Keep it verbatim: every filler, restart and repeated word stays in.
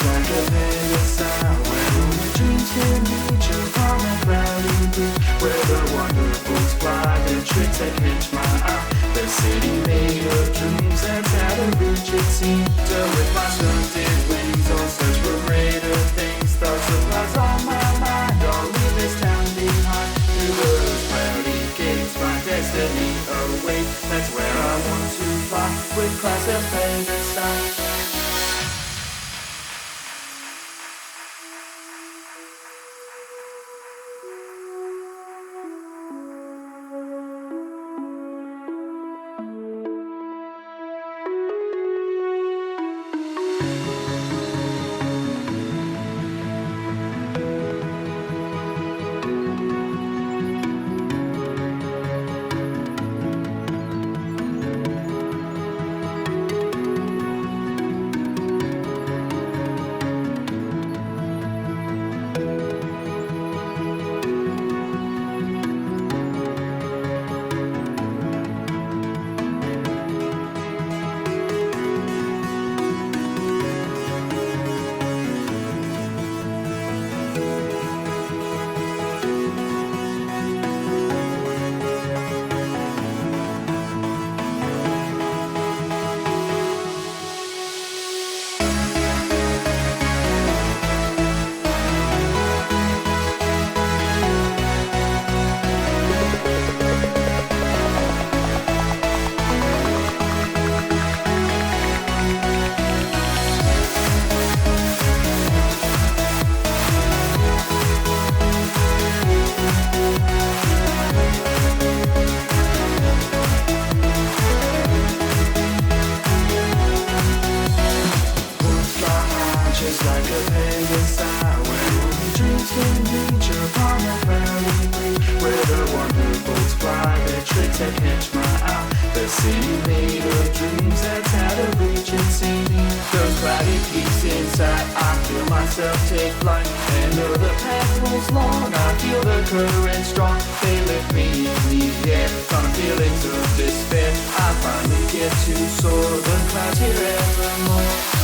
like a Vegas isle, where only dreams can reach upon a cloudy blue, where the wonderful's fly, their tricks that catch my eye. The city made of dreams, that's out of reach it seems. To with my stunted wings on search for greater things, thoughts of lies on my mind, I'll leave this town behind. Through those cloudy gates, my destiny awaits. That's where I want to fly, with clouds that play the sky. Just like a Vegas isle, where only dreams can reach upon a cloudy blue, where the wonderful's fly, their tricks that catch my eye. The city made of dreams, that's out of reach it seems. Those cloudy peaks inside, I feel myself take flight, and though the path was long, I feel the current strong. They lift me in the air, from feelings of despair. I finally get to soar the clouds here evermore.